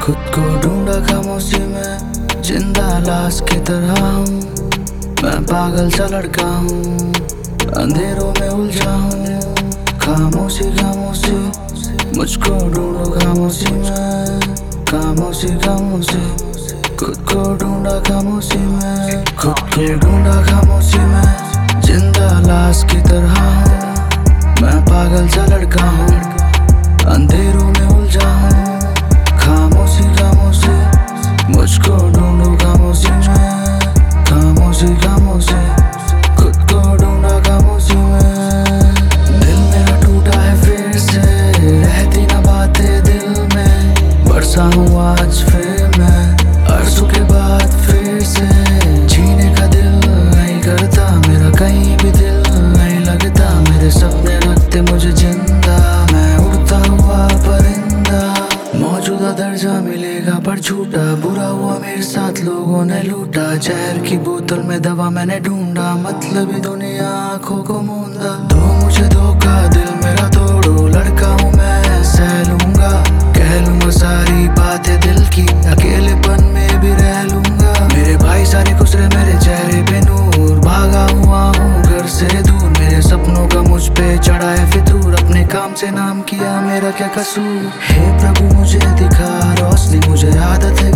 खुद को ढूंढा खामोशी में, जिंदा लाश की तरह हूँ। मैं पागल सा लड़का हूँ, अंधेरों में उलझा हूँ। खामोशी खामोशी मुझको ढूंढो खामोशी में, खामोशी खामोशी खुद को ढूंढा खामोशी में, खुद को ढूंढा खामोशी में, जिंदा लाश की तरह हूँ। मैं पागल सा लड़का हूँ, अंधेरों में उलझा हूँ। खामोशी खामोशी मुझको ढूंढो खामोशी में, खामोशी खामोशी खुद को ढूंढा खामोशी में। दिल मेरा टूटा है फिर से, रहती ना बातें दिल में। बरसा हूँ आज फिर मैं, अरसों के बाद फिर से। जीने का दिल नहीं करता मेरा, कहीं भी दिल नहीं लगता। मेरे सपने रखते मुझे जिंदा, मैं उड़ता हुआ परिंदा। मौजूदा दर्जा मिलेगा पर झूठा, बुरा हुआ मेरे साथ लोगों ने लूटा। जहर की बोतल में दवा मैंने ढूंढा, मतलबी दुनिया आंखों को मूंदा। दो मुझे धोखा, दिल मेरा तोड़ो, लड़का हूँ मैं सह लूंगा। कह लूंगा सारी बातें दिल की, अकेलेपन में भी रह लूंगा। मेरे भाई सारे गुजरे मेरे चेहरे पे नूर, भागा हुआ हूँ घर से दूर। मेरे सपनों का मुझ पे चढ़ा है फितूर, अपने काम से नाम किया मेरा क्या कसूर। हे प्रभु मुझे दिखा रोशनी, मुझे आदत है